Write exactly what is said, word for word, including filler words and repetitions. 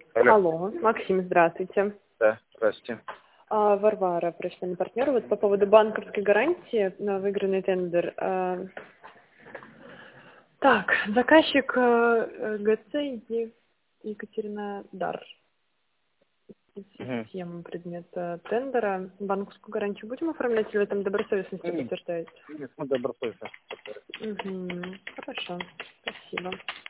Алло. Алло, Максим, здравствуйте. Да, здравствуйте. А, Варвара, профессиональный партнер. Вот по поводу банковской гарантии на выигранный тендер. А, Так, заказчик э, ГЦ Е- Екатеринодар. Угу. Тема предмета тендера. Банковскую гарантию будем оформлять или вы там добросовестности Нет, подтверждаете? нет, мы добросовестно. Угу. Хорошо, спасибо.